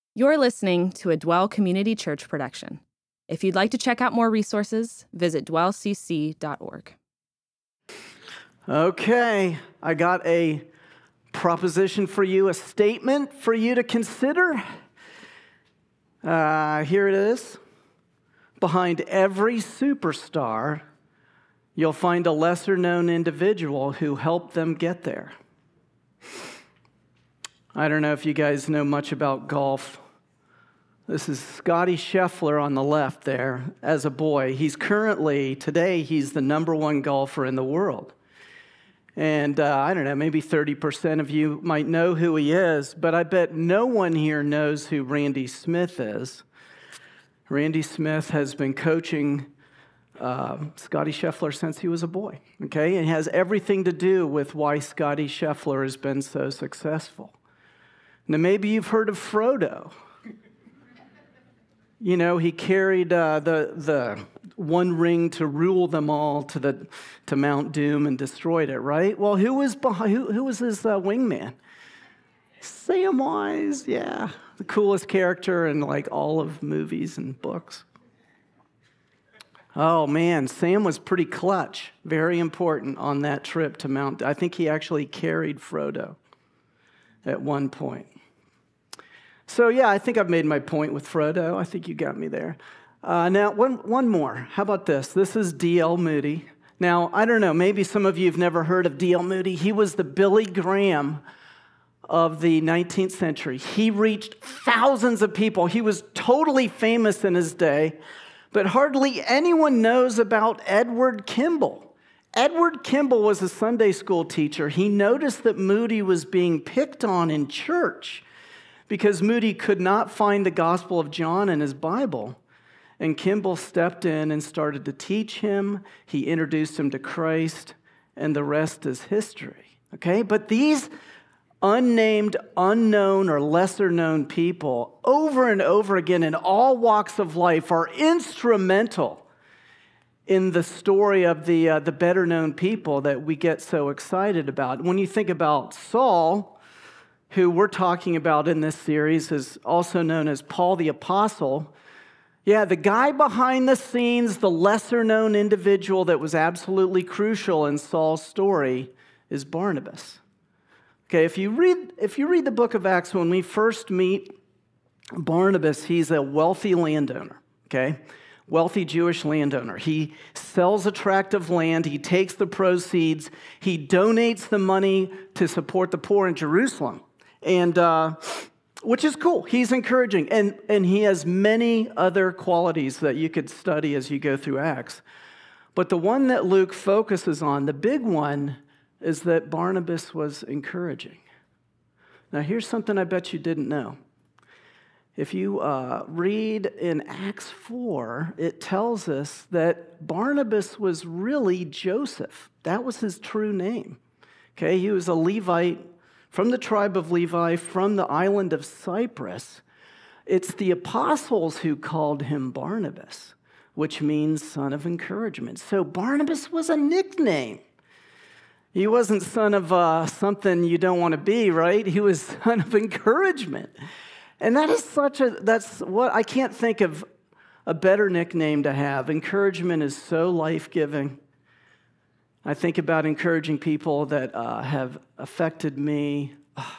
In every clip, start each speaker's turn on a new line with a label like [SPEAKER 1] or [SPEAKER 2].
[SPEAKER 1] You're listening to a Dwell Community Church production. If you'd like to check out more resources, visit dwellcc.org.
[SPEAKER 2] Okay, I got a proposition for you, a statement for you to consider. Here it is. Behind every superstar, you'll find a lesser-known individual who helped them get there. I don't know if you guys know much about golf. This is Scottie Scheffler on the left there as a boy. Today, he's the number one golfer in the world. And I don't know, maybe 30% of you might know who he is, but I bet no one here knows who Randy Smith is. Randy Smith has been coaching Scottie Scheffler since he was a boy, okay? And it has everything to do with why Scottie Scheffler has been so successful. Now, maybe you've heard of Frodo. You know, he carried the one ring to rule them all to Mount Doom and destroyed it, right? Well, who was his wingman? Samwise, yeah. The coolest character in like all of movies and books. Oh man, Sam was pretty clutch, very important on that trip to Mount Doom. I think he actually carried Frodo at one point. So yeah, I think I've made my point with Frodo. I think you got me there. Now, one more. How about this? This is D.L. Moody. Now, I don't know, maybe some of you have never heard of D.L. Moody. He was the Billy Graham of the 19th century. He reached thousands of people. He was totally famous in his day, but hardly anyone knows about Edward Kimball. Edward Kimball was a Sunday school teacher. He noticed that Moody was being picked on in church because Moody could not find the Gospel of John in his Bible. And Kimball stepped in and started to teach him. He introduced him to Christ, and the rest is history. Okay? But these unnamed, unknown, or lesser-known people, over and over again in all walks of life, are instrumental in the story of the better-known people that we get so excited about. When you think about Saul, who we're talking about in this series, is also known as Paul the Apostle. Yeah, the guy behind the scenes, the lesser-known individual that was absolutely crucial in Saul's story is Barnabas. Okay, if you read the book of Acts, when we first meet Barnabas, he's a wealthy landowner, okay? Wealthy Jewish landowner. He sells a tract of land, he takes the proceeds, he donates the money to support the poor in Jerusalem. And which is cool. He's encouraging. And he has many other qualities that you could study as you go through Acts. But the one that Luke focuses on, the big one, is that Barnabas was encouraging. Now, here's something I bet you didn't know. If you read in Acts 4, it tells us that Barnabas was really Joseph. That was his true name. Okay, he was a Levite from the tribe of Levi, from the island of Cyprus. It's the apostles who called him Barnabas, which means son of encouragement. So Barnabas was a nickname. He wasn't son of something you don't want to be, right? He was son of encouragement. And I can't think of a better nickname to have. Encouragement is so life-giving. I think about encouraging people that have affected me.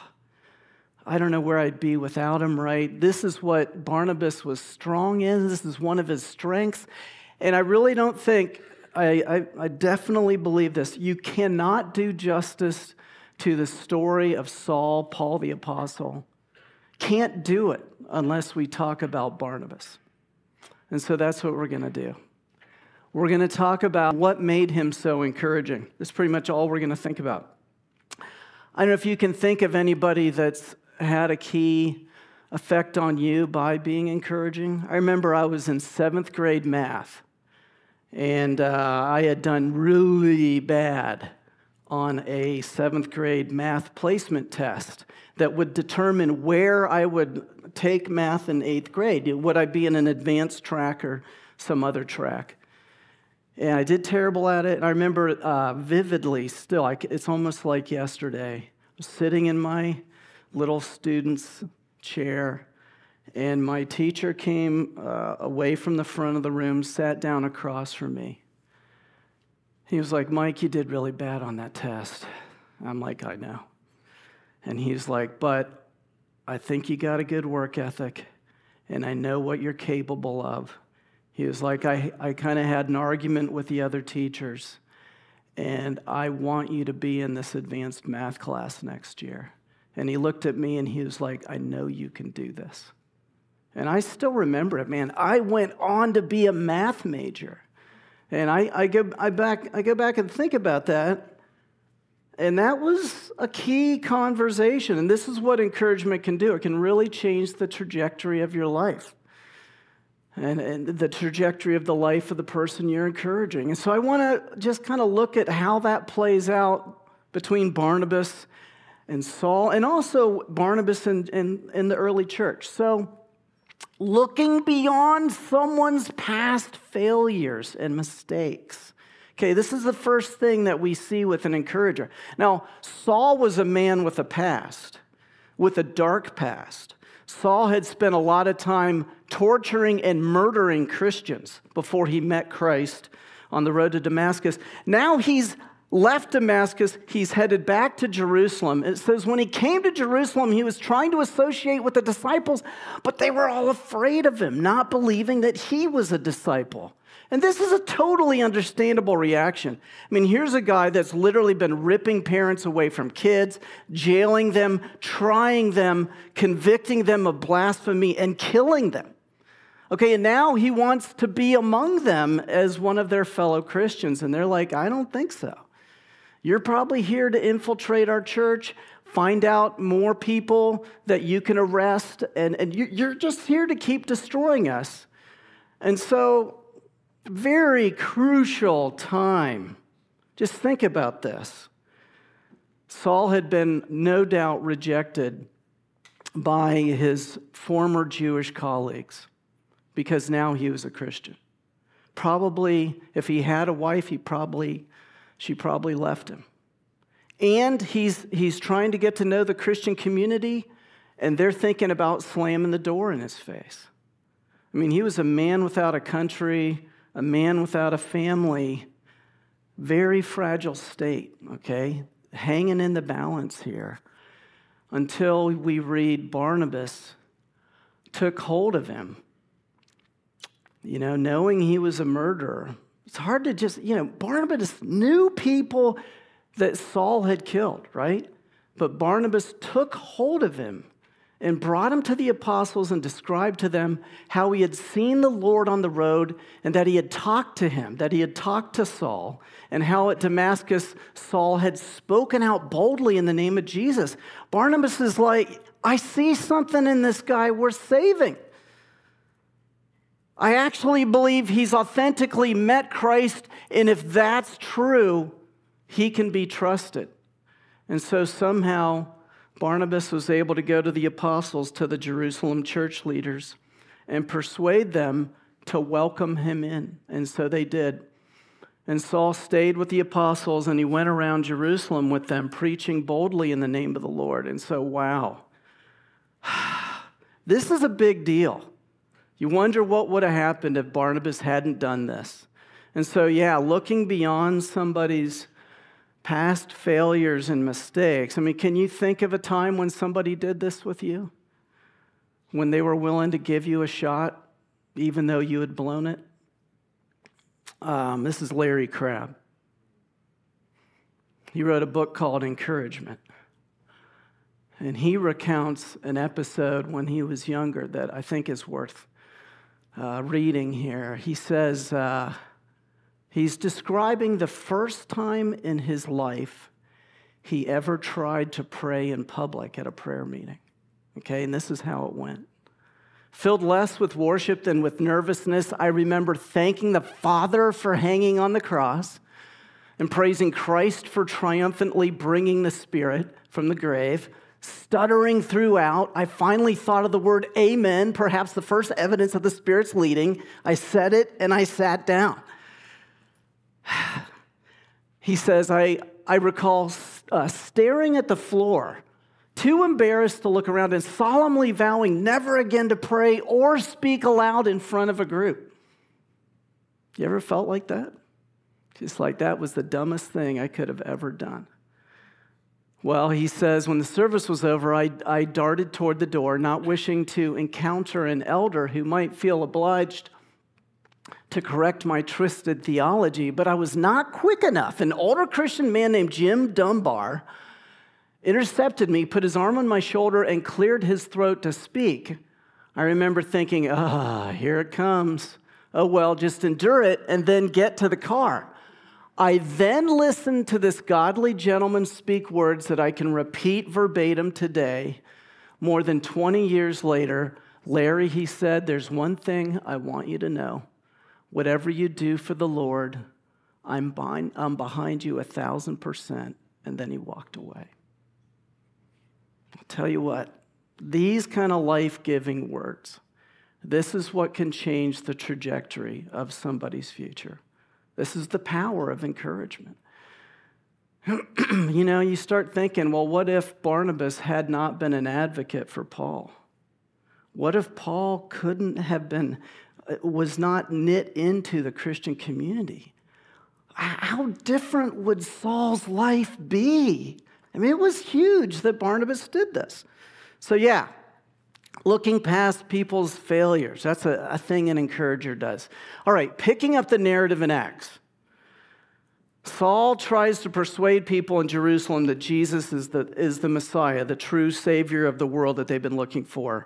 [SPEAKER 2] I don't know where I'd be without them, right? This is what Barnabas was strong in. This is one of his strengths. And I really don't think, I definitely believe this. You cannot do justice to the story of Saul, Paul the Apostle. Can't do it unless we talk about Barnabas. And so that's what we're going to do. We're going to talk about what made him so encouraging. That's pretty much all we're going to think about. I don't know if you can think of anybody that's had a key effect on you by being encouraging. I remember I was in 7th grade math, and I had done really bad on a 7th grade math placement test that would determine where I would take math in 8th grade. Would I be in an advanced track or some other track? And I did terrible at it. And I remember vividly still, it's almost like yesterday. I was sitting in my little student's chair, And my teacher came away from the front of the room, sat down across from me. He was like, Mike, you did really bad on that test. I'm like, I know. And he's like, but I think you got a good work ethic, and I know what you're capable of. He was like, I kind of had an argument with the other teachers, and I want you to be in this advanced math class next year. And he looked at me and he was like, I know you can do this. And I still remember it, man. I went on to be a math major. And I go back and think about that. And that was a key conversation. And this is what encouragement can do. It can really change the trajectory of your life and the trajectory of the life of the person you're encouraging. And so I want to just kind of look at how that plays out between Barnabas and Saul, and also Barnabas in the early church. So looking beyond someone's past failures and mistakes. Okay, this is the first thing that we see with an encourager. Now, Saul was a man with a past, with a dark past. Saul had spent a lot of time torturing and murdering Christians before he met Christ on the road to Damascus. Now he's left Damascus, he's headed back to Jerusalem. It says when he came to Jerusalem, he was trying to associate with the disciples, but they were all afraid of him, not believing that he was a disciple. And this is a totally understandable reaction. I mean, here's a guy that's literally been ripping parents away from kids, jailing them, trying them, convicting them of blasphemy, and killing them. Okay, and now he wants to be among them as one of their fellow Christians. And they're like, I don't think so. You're probably here to infiltrate our church, find out more people that you can arrest, and you're just here to keep destroying us. And so, very crucial time. Just think about this. Saul had been no doubt rejected by his former Jewish colleagues because now he was a Christian. Probably, if he had a wife, she probably left him. And he's trying to get to know the Christian community, and they're thinking about slamming the door in his face. I mean, he was a man without a country, a man without a family, very fragile state, okay? Hanging in the balance here until we read Barnabas took hold of him. You know, knowing he was a murderer. It's hard to just, Barnabas knew people that Saul had killed, right? But Barnabas took hold of him and brought him to the apostles and described to them how he had seen the Lord on the road and that he had talked to him, that he had talked to Saul, and how at Damascus Saul had spoken out boldly in the name of Jesus. Barnabas is like, I see something in this guy worth saving. I actually believe he's authentically met Christ, and if that's true, he can be trusted. And so somehow Barnabas was able to go to the apostles, to the Jerusalem church leaders, and persuade them to welcome him in. And so they did. And Saul stayed with the apostles, and he went around Jerusalem with them, preaching boldly in the name of the Lord. And so, wow, this is a big deal. You wonder what would have happened if Barnabas hadn't done this. And so, looking beyond somebody's past failures and mistakes. I mean, can you think of a time when somebody did this with you? When they were willing to give you a shot, even though you had blown it? This is Larry Crabb. He wrote a book called Encouragement. And he recounts an episode when he was younger that I think is worth reading here. He says he's describing the first time in his life he ever tried to pray in public at a prayer meeting. Okay, and this is how it went. Filled less with worship than with nervousness, I remember thanking the Father for hanging on the cross and praising Christ for triumphantly bringing the Spirit from the grave. Stuttering throughout, I finally thought of the word amen, perhaps the first evidence of the Spirit's leading. I said it and I sat down. He says, I recall staring at the floor too embarrassed to look around and solemnly vowing never again to pray or speak aloud in front of a group. You ever felt like that? Just like that was the dumbest thing I could have ever done. Well, he says, when the service was over, I darted toward the door, not wishing to encounter an elder who might feel obliged to correct my twisted theology, but I was not quick enough. An older Christian man named Jim Dunbar intercepted me, put his arm on my shoulder, and cleared his throat to speak. I remember thinking, here it comes. Oh, well, just endure it and then get to the car. I then listened to this godly gentleman speak words that I can repeat verbatim today. More than 20 years later, Larry, he said, there's one thing I want you to know. Whatever you do for the Lord, I'm behind you 1,000%. And then he walked away. I'll tell you what, these kind of life-giving words, this is what can change the trajectory of somebody's future. This is the power of encouragement. You start thinking, well, what if Barnabas had not been an advocate for Paul? What if Paul was not knit into the Christian community? How different would Saul's life be? I mean, it was huge that Barnabas did this. So yeah, looking past people's failures. That's a thing an encourager does. All right, picking up the narrative in Acts. Saul tries to persuade people in Jerusalem that Jesus is the Messiah, the true Savior of the world that they've been looking for.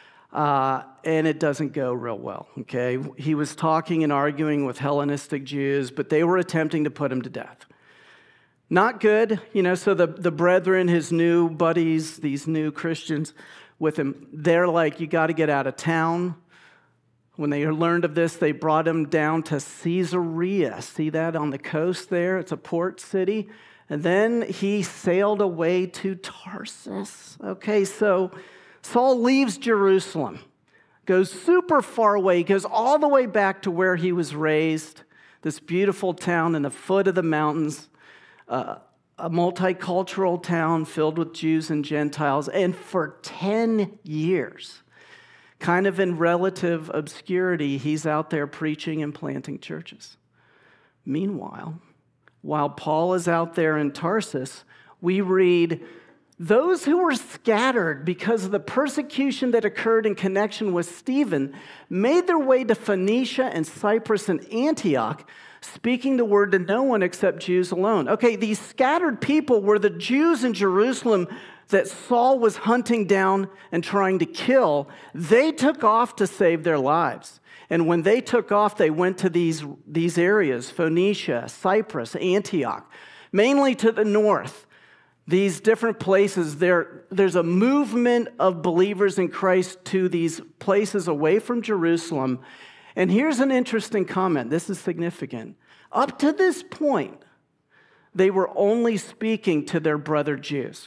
[SPEAKER 2] And it doesn't go real well, okay? He was talking and arguing with Hellenistic Jews, but they were attempting to put him to death. Not good, so the brethren, his new buddies, these new Christians with him, they're like, you got to get out of town. When they learned of this, they brought him down to Caesarea. See that on the coast there? It's a port city. And then he sailed away to Tarsus. Okay, so Saul leaves Jerusalem, goes super far away, goes all the way back to where he was raised, this beautiful town in the foot of the mountains, a multicultural town filled with Jews and Gentiles. And for 10 years, kind of in relative obscurity, he's out there preaching and planting churches. Meanwhile, while Paul is out there in Tarsus, we read, those who were scattered because of the persecution that occurred in connection with Stephen made their way to Phoenicia and Cyprus and Antioch, speaking the word to no one except Jews alone. Okay, these scattered people were the Jews in Jerusalem that Saul was hunting down and trying to kill. They took off to save their lives. And when they took off, they went to these areas, Phoenicia, Cyprus, Antioch, mainly to the north. These different places, there's a movement of believers in Christ to these places away from Jerusalem. And here's an interesting comment. This is significant. Up to this point, they were only speaking to their brother Jews.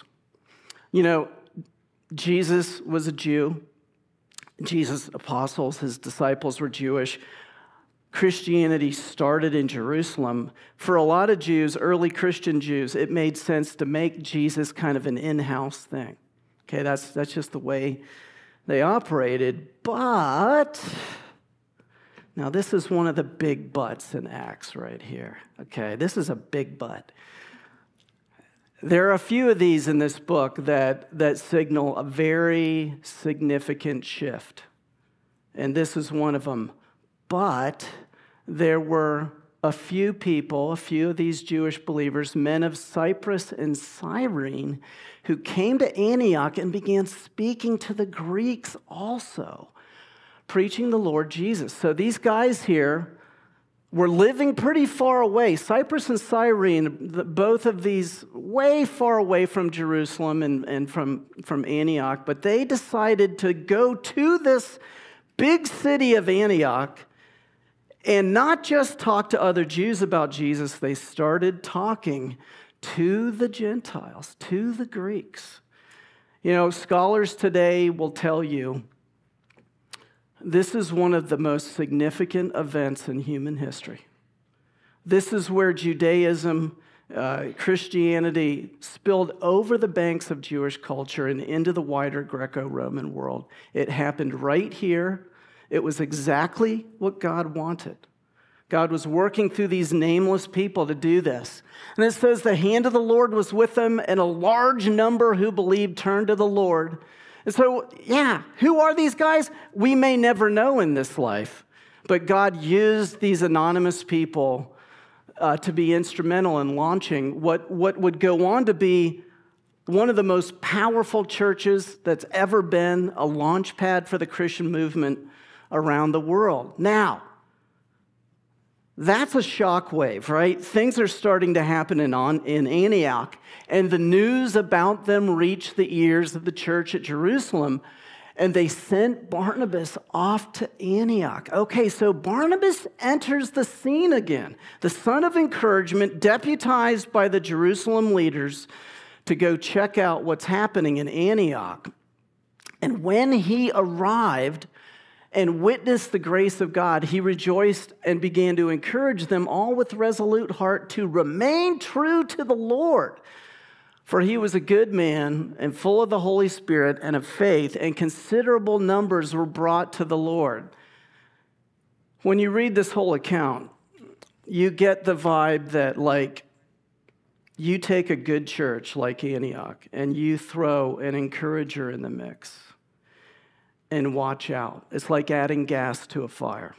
[SPEAKER 2] Jesus was a Jew. Jesus' apostles, his disciples were Jewish. Christianity started in Jerusalem. For a lot of Jews, early Christian Jews, it made sense to make Jesus kind of an in-house thing. Okay, that's just the way they operated. But now this is one of the big buts in Acts right here. Okay, this is a big but. There are a few of these in this book that signal a very significant shift. And this is one of them. But there were a few people, a few of these Jewish believers, men of Cyprus and Cyrene, who came to Antioch and began speaking to the Greeks also, preaching the Lord Jesus. So these guys here were living pretty far away. Cyprus and Cyrene, both of these way far away from Jerusalem and from Antioch, but they decided to go to this big city of Antioch and not just talk to other Jews about Jesus. They started talking to the Gentiles, to the Greeks. Scholars today will tell you this is one of the most significant events in human history. This is where Judaism Christianity spilled over the banks of Jewish culture and into the wider Greco-Roman world. It happened right here. It was exactly what God wanted. God was working through these nameless people to do this. And it says the hand of the Lord was with them, and a large number who believed turned to the Lord. And so, who are these guys? We may never know in this life, but God used these anonymous people to be instrumental in launching what would go on to be one of the most powerful churches that's ever been, a launch pad for the Christian movement around the world. Now, that's a shockwave, right? Things are starting to happen in Antioch, and the news about them reached the ears of the church at Jerusalem, and they sent Barnabas off to Antioch. Okay, so Barnabas enters the scene again, the son of encouragement, deputized by the Jerusalem leaders to go check out what's happening in Antioch. And when he arrived and witnessed the grace of God, he rejoiced and began to encourage them all with resolute heart to remain true to the Lord. For he was a good man and full of the Holy Spirit and of faith, and considerable numbers were brought to the Lord. When you read this whole account, you get the vibe that, like, you take a good church like Antioch and you throw an encourager in the mix. And watch out. It's like adding gas to a fire.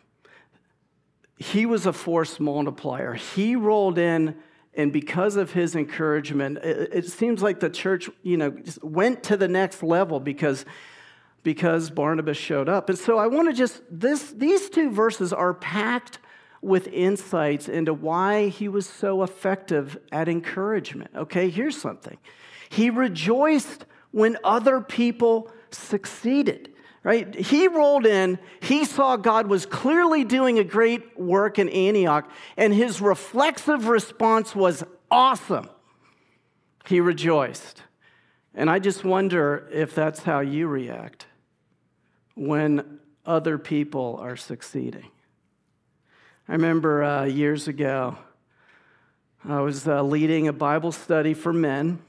[SPEAKER 2] He was a force multiplier. He rolled in, and because of his encouragement, it seems like the church, just went to the next level because Barnabas showed up. And so I want to these two verses are packed with insights into why he was so effective at encouragement. Okay, here's something. He rejoiced when other people succeeded. Right? He rolled in, he saw God was clearly doing a great work in Antioch, and his reflexive response was awesome. He rejoiced. And I just wonder if that's how you react when other people are succeeding. I remember years ago, I was leading a Bible study for men,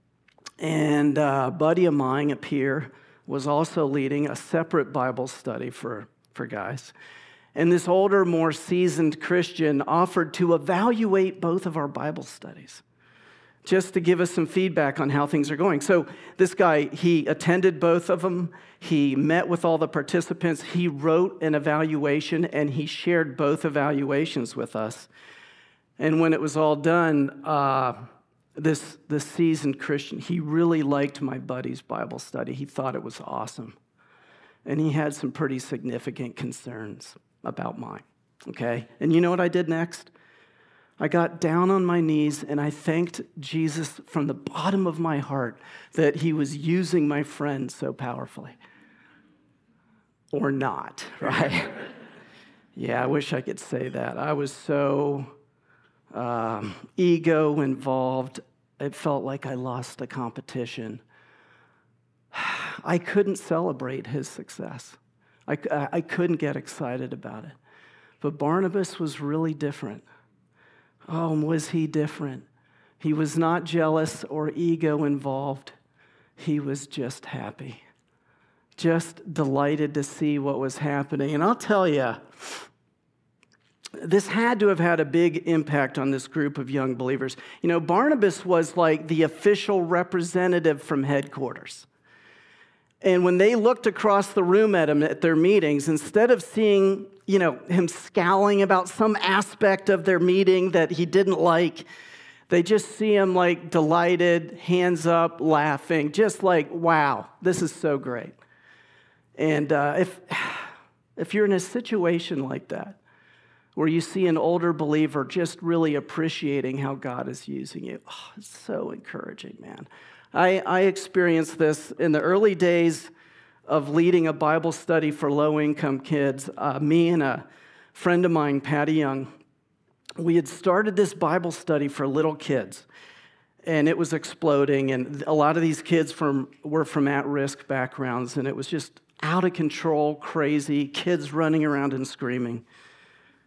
[SPEAKER 2] and a buddy of mine, a peer, was also leading a separate Bible study for guys. And this older, more seasoned Christian offered to evaluate both of our Bible studies, just to give us some feedback on how things are going. So this guy, he attended both of them. He met with all the participants. He wrote an evaluation, and he shared both evaluations with us. And when it was all done, this seasoned Christian, he really liked my buddy's Bible study. He thought it was awesome. And he had some pretty significant concerns about mine, okay? And you know what I did next? I got down on my knees and I thanked Jesus from the bottom of my heart that he was using my friend so powerfully. Or not, right? Yeah, I wish I could say that. I was so ego involved. It felt like I lost the competition. I couldn't celebrate his success. I couldn't get excited about it. But Barnabas was really different. Oh, was he different? He was not jealous or ego involved. He was just happy, just delighted to see what was happening. And I'll tell you, this had to have had a big impact on this group of young believers. Barnabas was like the official representative from headquarters. And when they looked across the room at him at their meetings, instead of seeing, him scowling about some aspect of their meeting that he didn't like, they just see him like delighted, hands up, laughing, just like, wow, this is so great. And if you're in a situation like that, where you see an older believer just really appreciating how God is using you, it's so encouraging, man. I experienced this in the early days of leading a Bible study for low-income kids. Me and a friend of mine, Patty Young, we had started this Bible study for little kids, and it was exploding, and a lot of these kids were from at-risk backgrounds, and it was just out of control, crazy, kids running around and screaming.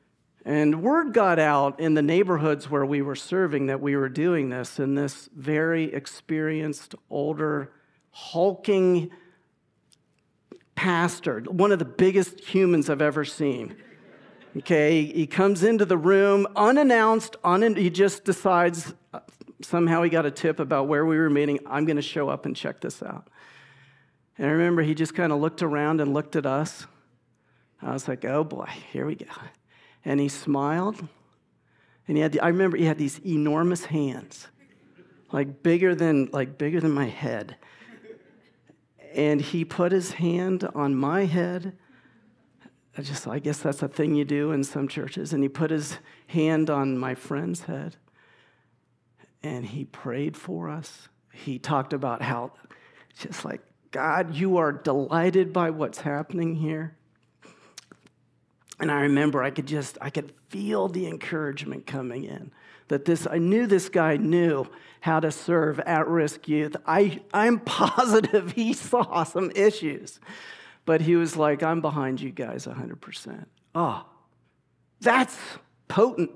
[SPEAKER 2] And word got out in the neighborhoods where we were serving that we were doing this, and this very experienced, older, hulking pastor, one of the biggest humans I've ever seen. Okay, he comes into the room unannounced, he just decides, somehow he got a tip about where we were meeting. I'm going to show up and check this out. And I remember he just kind of looked around and looked at us. I was like, oh boy, here we go. And he smiled, and I remember he had these enormous hands, like bigger than my head. And he put his hand on my head. I guess that's a thing you do in some churches. And he put his hand on my friend's head, and he prayed for us. He talked about how, just like, God, you are delighted by what's happening here. And I remember I could feel the encouragement coming in. I knew this guy knew how to serve at-risk youth. I'm positive he saw some issues. But he was like, I'm behind you guys 100%. Oh, that's potent.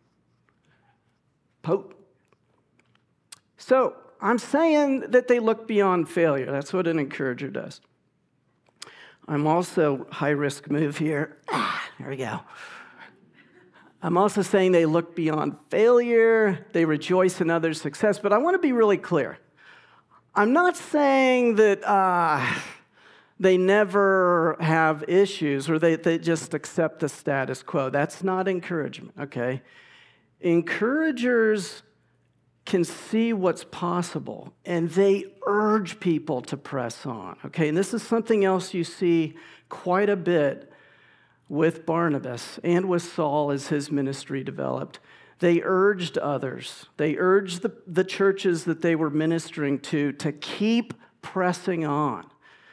[SPEAKER 2] Potent. So I'm saying that they look beyond failure. That's what an encourager does. I'm also, high-risk move here. There we go. I'm also saying they look beyond failure. They rejoice in others' success. But I want to be really clear. I'm not saying that they never have issues or they just accept the status quo. That's not encouragement, okay? Encouragers can see what's possible, and they urge people to press on, okay? And this is something else you see quite a bit with Barnabas and with Saul as his ministry developed. They urged others. They urged the churches that they were ministering to keep pressing on.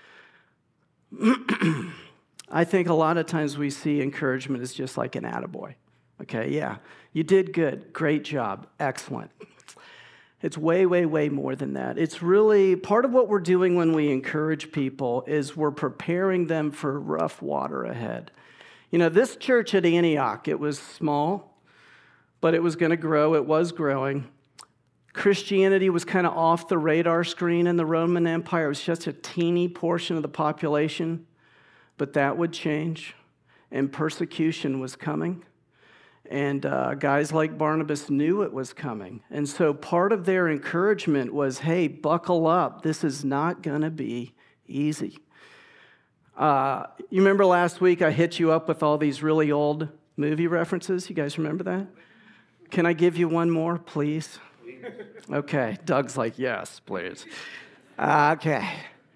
[SPEAKER 2] I think a lot of times we see encouragement as just like an attaboy. Okay, yeah, you did good, great job, excellent. It's way, way, way more than that. It's really, part of what we're doing when we encourage people is we're preparing them for rough water ahead. You know, this church at Antioch, it was small, but it was going to grow. It was growing. Christianity was kind of off the radar screen in the Roman Empire. It was just a teeny portion of the population, but that would change, and persecution was coming. And guys like Barnabas knew it was coming. And so part of their encouragement was, hey, buckle up. This is not going to be easy. You remember last week I hit you up with all these really old movie references? You guys remember that? Can I give you one more, please? Okay. Doug's like, yes, please. Okay.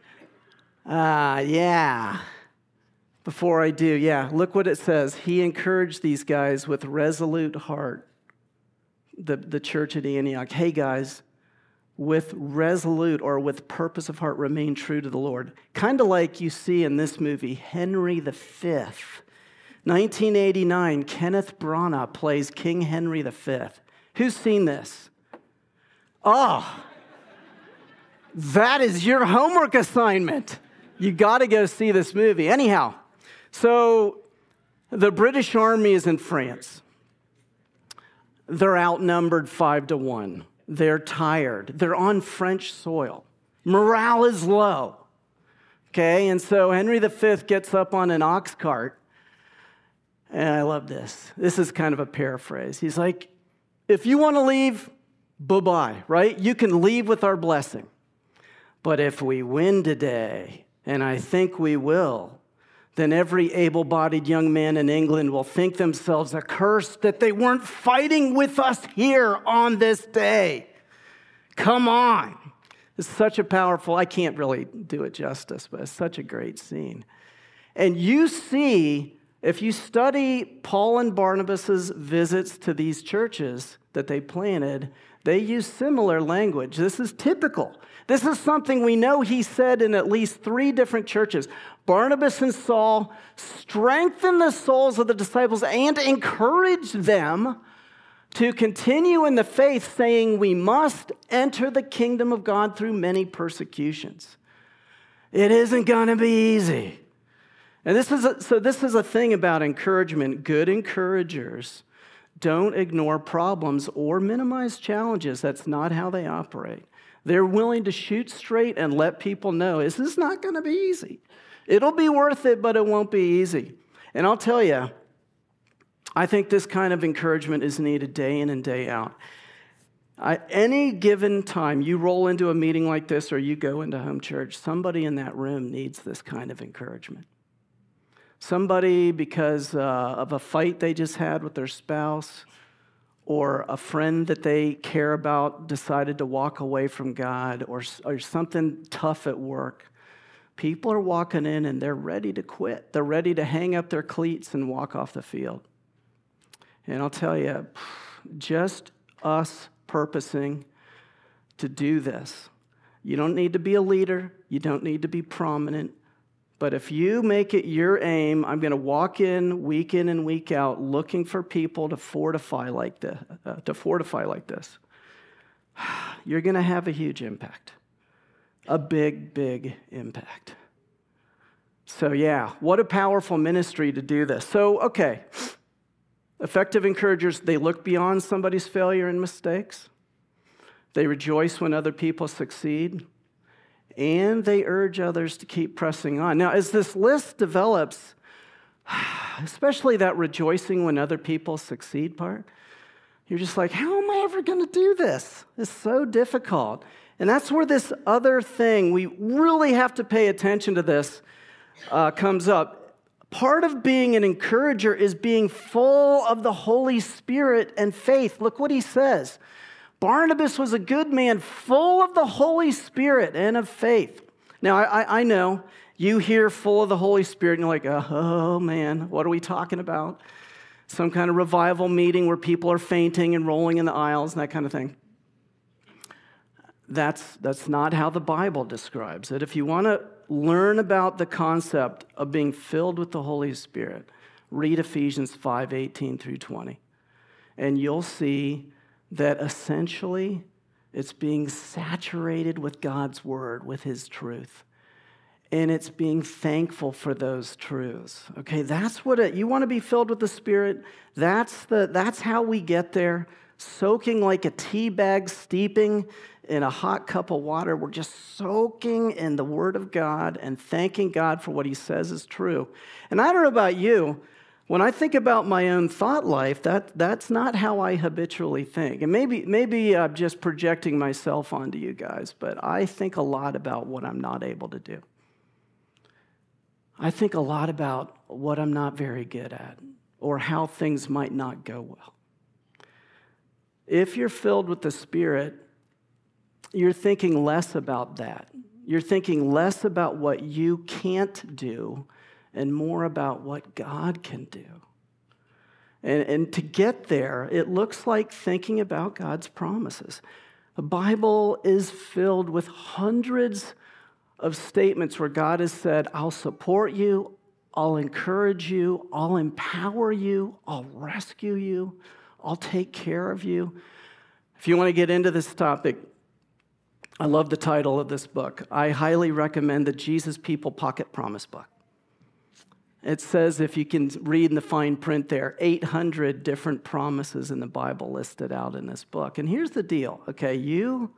[SPEAKER 2] Yeah. Before I do, look what it says. He encouraged these guys with resolute heart, the church at Antioch. Hey, guys, with resolute or with purpose of heart, remain true to the Lord. Kind of like you see in this movie, Henry V. 1989, Kenneth Branagh plays King Henry V. Who's seen this? Oh, that is your homework assignment. You got to go see this movie. Anyhow. So the British Army is in France. They're outnumbered 5-1. They're tired. They're on French soil. Morale is low. Okay, and so Henry V gets up on an ox cart. And I love this. This is kind of a paraphrase. He's like, if you want to leave, bye-bye, right? You can leave with our blessing. But if we win today, and I think we will, then every able-bodied young man in England will think themselves accursed that they weren't fighting with us here on this day. Come on. It's such a powerful, I can't really do it justice, but it's such a great scene. And you see, if you study Paul and Barnabas' visits to these churches that they planted, they use similar language. This is typical. This is something we know he said in at least 3 different churches. Barnabas and Saul strengthened the souls of the disciples and encouraged them to continue in the faith, saying we must enter the kingdom of God through many persecutions. It isn't going to be easy. And this is a thing about encouragement. Good encouragers don't ignore problems or minimize challenges. That's not how they operate. They're willing to shoot straight and let people know this is not going to be easy. It'll be worth it, but it won't be easy. And I'll tell you, I think this kind of encouragement is needed day in and day out. Any given time you roll into a meeting like this or you go into home church, somebody in that room needs this kind of encouragement. Somebody because of a fight they just had with their spouse, or a friend that they care about decided to walk away from God, or something tough at work. People are walking in and they're ready to quit. They're ready to hang up their cleats and walk off the field. And I'll tell you, just us purposing to do this. You don't need to be a leader. You don't need to be prominent. But if you make it your aim, I'm going to walk in and week out looking for people to fortify like this, you're going to have a huge impact. A big, big impact. So yeah, what a powerful ministry to do this. So, okay, effective encouragers, they look beyond somebody's failure and mistakes. They rejoice when other people succeed. And they urge others to keep pressing on. Now, as this list develops, especially that rejoicing when other people succeed part, you're just like, how am I ever going to do this? It's so difficult. And that's where this other thing, we really have to pay attention to this, comes up. Part of being an encourager is being full of the Holy Spirit and faith. Look what he says. Barnabas was a good man, full of the Holy Spirit and of faith. Now, I know you hear full of the Holy Spirit, and you're like, oh man, what are we talking about? Some kind of revival meeting where people are fainting and rolling in the aisles and that kind of thing. That's not how the Bible describes it. If you want to learn about the concept of being filled with the Holy Spirit, read Ephesians 5:18 through 20, and you'll see that essentially it's being saturated with God's word, with his truth. And it's being thankful for those truths. Okay, that's what you want to be filled with the Spirit. That's how we get there. Soaking like a tea bag, steeping in a hot cup of water. We're just soaking in the Word of God and thanking God for what he says is true. And I don't know about you, when I think about my own thought life, that's not how I habitually think. And maybe I'm just projecting myself onto you guys, but I think a lot about what I'm not able to do. I think a lot about what I'm not very good at or how things might not go well. If you're filled with the Spirit, you're thinking less about that. You're thinking less about what you can't do and more about what God can do. And to get there, it looks like thinking about God's promises. The Bible is filled with hundreds of statements where God has said, I'll support you, I'll encourage you, I'll empower you, I'll rescue you, I'll take care of you. If you want to get into this topic, I love the title of this book. I highly recommend the Jesus People Pocket Promise book. It says, if you can read in the fine print there, 800 different promises in the Bible listed out in this book. And here's the deal, okay? You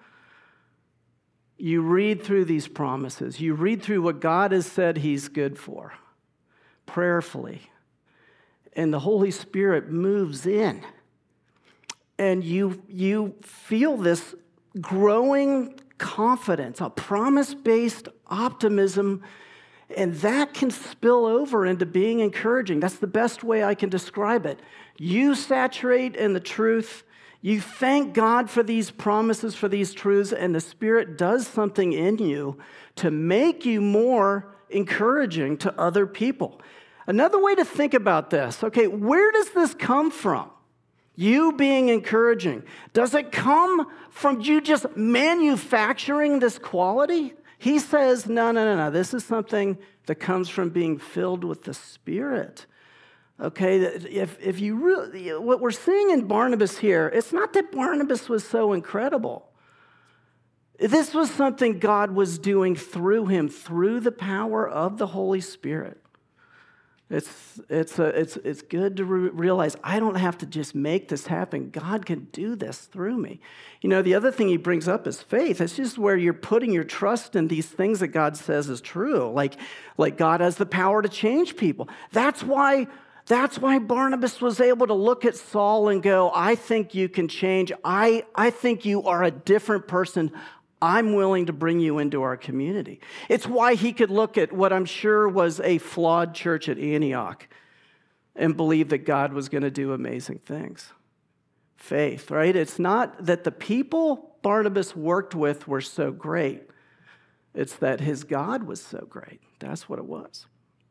[SPEAKER 2] read through these promises. You read through what God has said he's good for, prayerfully. And the Holy Spirit moves in. And you feel this growing confidence, a promise-based optimism, and that can spill over into being encouraging. That's the best way I can describe it. You saturate in the truth. You thank God for these promises, for these truths, and the Spirit does something in you to make you more encouraging to other people. Another way to think about this, okay, where does this come from? You being encouraging. Does it come from you just manufacturing this quality? He says, no. This is something that comes from being filled with the Spirit. Okay, if you really, what we're seeing in Barnabas here, it's not that Barnabas was so incredible. This was something God was doing through him, through the power of the Holy Spirit. It's good to realize I don't have to just make this happen. God can do this through me. You know, the other thing he brings up is faith. It's just where you're putting your trust in these things that God says is true. Like God has the power to change people. That's why Barnabas was able to look at Saul and go, I think you can change. I think you are a different person. I'm willing to bring you into our community. It's why he could look at what I'm sure was a flawed church at Antioch and believe that God was going to do amazing things. Faith, right? It's not that the people Barnabas worked with were so great. It's that his God was so great. That's what it was.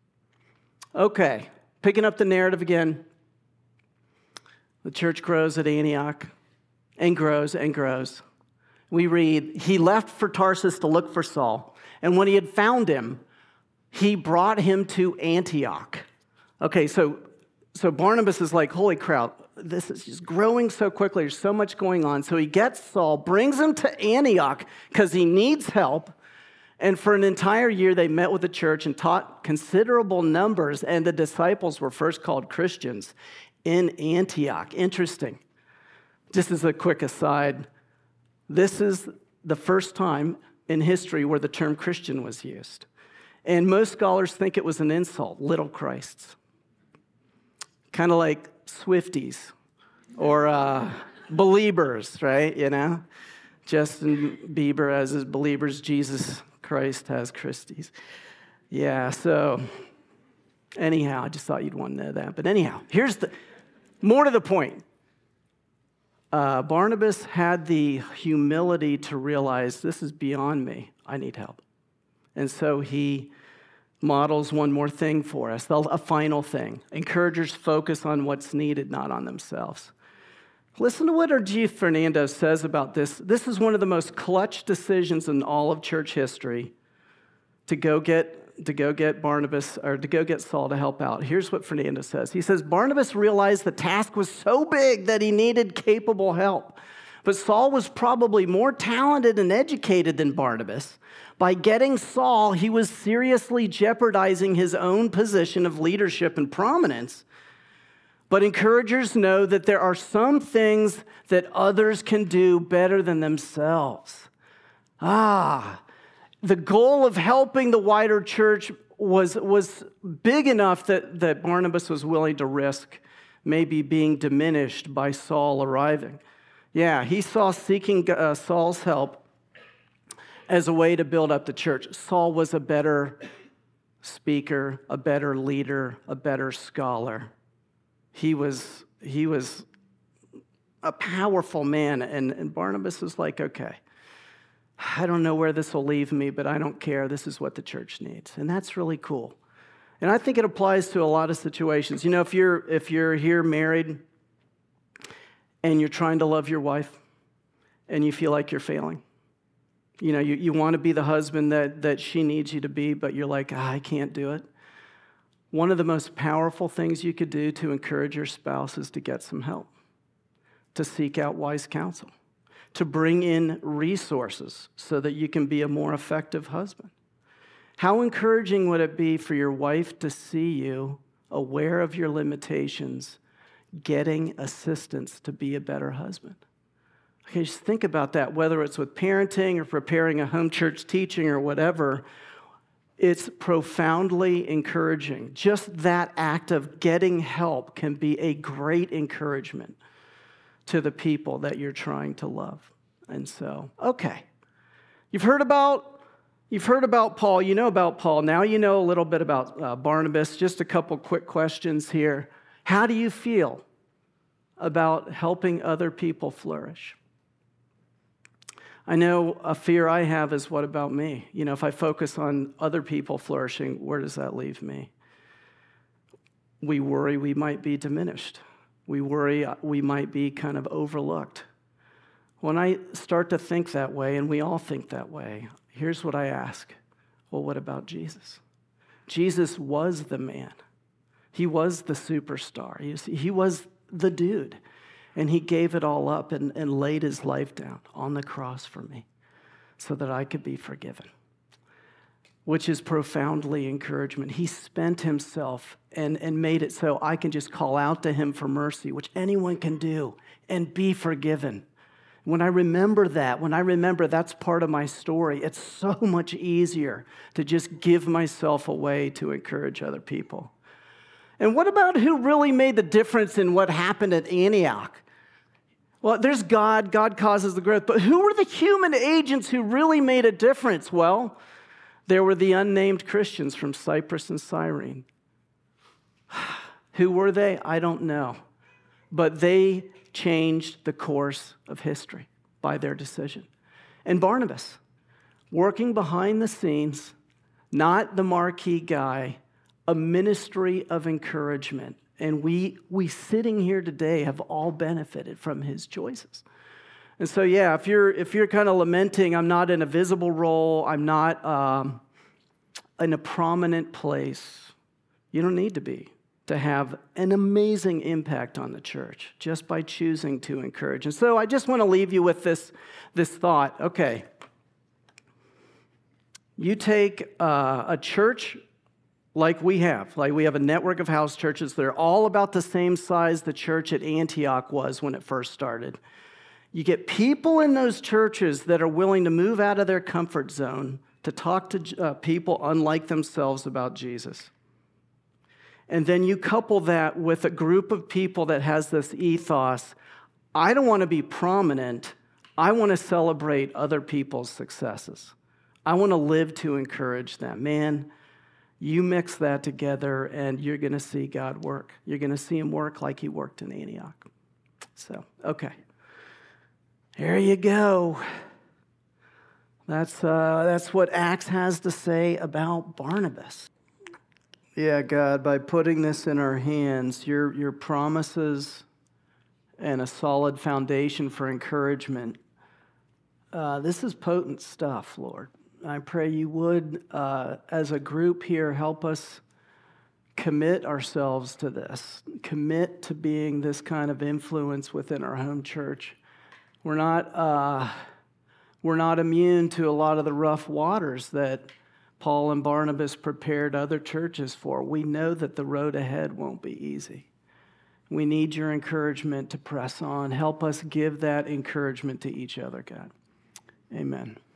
[SPEAKER 2] Okay, picking up the narrative again. The church grows at Antioch and grows and grows. We read, he left for Tarsus to look for Saul, and when he had found him, he brought him to Antioch. Okay, so Barnabas is like, holy crap, this is just growing so quickly. There's so much going on. So he gets Saul, brings him to Antioch because he needs help, and for an entire year, they met with the church and taught considerable numbers, and the disciples were first called Christians in Antioch. Interesting. Just as a quick aside, this is the first time in history where the term Christian was used. And most scholars think it was an insult, little Christs. Kind of like Swifties or believers, right? You know? Justin Bieber has his believers, Jesus Christ has Christies. Yeah, so anyhow, I just thought you'd want to know that. But anyhow, here's the more to the point. Barnabas had the humility to realize this is beyond me. I need help. And so he models one more thing for us, a final thing. Encouragers focus on what's needed, not on themselves. Listen to what Arjith Fernandez says about this. This is one of the most clutch decisions in all of church history to go get Barnabas, or to go get Saul to help out. Here's what Fernandez says. He says, Barnabas realized the task was so big that he needed capable help. But Saul was probably more talented and educated than Barnabas. By getting Saul, he was seriously jeopardizing his own position of leadership and prominence. But encouragers know that there are some things that others can do better than themselves. The goal of helping the wider church was big enough that Barnabas was willing to risk maybe being diminished by Saul arriving. Yeah, he saw seeking Saul's help as a way to build up the church. Saul was a better speaker, a better leader, a better scholar. He was a powerful man, and Barnabas was like, okay, I don't know where this will leave me, but I don't care. This is what the church needs. And that's really cool. And I think it applies to a lot of situations. You know, if you're here married and you're trying to love your wife and you feel like you're failing, you know, you want to be the husband that she needs you to be, but you're like, I can't do it. One of the most powerful things you could do to encourage your spouse is to get some help, to seek out wise counsel, to bring in resources so that you can be a more effective husband. How encouraging would it be for your wife to see you aware of your limitations, getting assistance to be a better husband? Okay, just think about that, whether it's with parenting or preparing a home church teaching or whatever. It's profoundly encouraging. Just that act of getting help can be a great encouragement to the people that you're trying to love. And so, okay. You've heard about Paul. You know about Paul. Now you know a little bit about Barnabas. Just a couple quick questions here. How do you feel about helping other people flourish? I know a fear I have is, what about me? You know, if I focus on other people flourishing, where does that leave me? We worry we might be diminished. We worry we might be kind of overlooked. When I start to think that way, and we all think that way, here's what I ask. Well, what about Jesus? Jesus was the man. He was the superstar. He was the dude. And he gave it all up and laid his life down on the cross for me so that I could be forgiven. which is profoundly encouragement. He spent himself and made it so I can just call out to him for mercy, which anyone can do, and be forgiven. When I remember that's part of my story, it's so much easier to just give myself away to encourage other people. And what about who really made the difference in what happened at Antioch? Well, there's God. God causes the growth. But who were the human agents who really made a difference? Well, there were the unnamed Christians from Cyprus and Cyrene. Who were they? I don't know. But they changed the course of history by their decision. And Barnabas, working behind the scenes, not the marquee guy, a ministry of encouragement. And we sitting here today have all benefited from his choices. And so, yeah, if you're kind of lamenting, I'm not in a visible role, I'm not in a prominent place, you don't need to be to have an amazing impact on the church just by choosing to encourage. And so I just want to leave you with this thought. Okay, you take a church like we have a network of house churches that are all about the same size the church at Antioch was when it first started. You get people in those churches that are willing to move out of their comfort zone to talk to people unlike themselves about Jesus. And then you couple that with a group of people that has this ethos, I don't want to be prominent, I want to celebrate other people's successes. I want to live to encourage them. Man, you mix that together and you're going to see God work. You're going to see him work like he worked in Antioch. So, okay. There you go. That's what Acts has to say about Barnabas. Yeah, God, by putting this in our hands, your promises and a solid foundation for encouragement, this is potent stuff, Lord. I pray you would, as a group here, help us commit ourselves to this, commit to being this kind of influence within our home church. We're not immune to a lot of the rough waters that Paul and Barnabas prepared other churches for. We know that the road ahead won't be easy. We need your encouragement to press on. Help us give that encouragement to each other, God. Amen.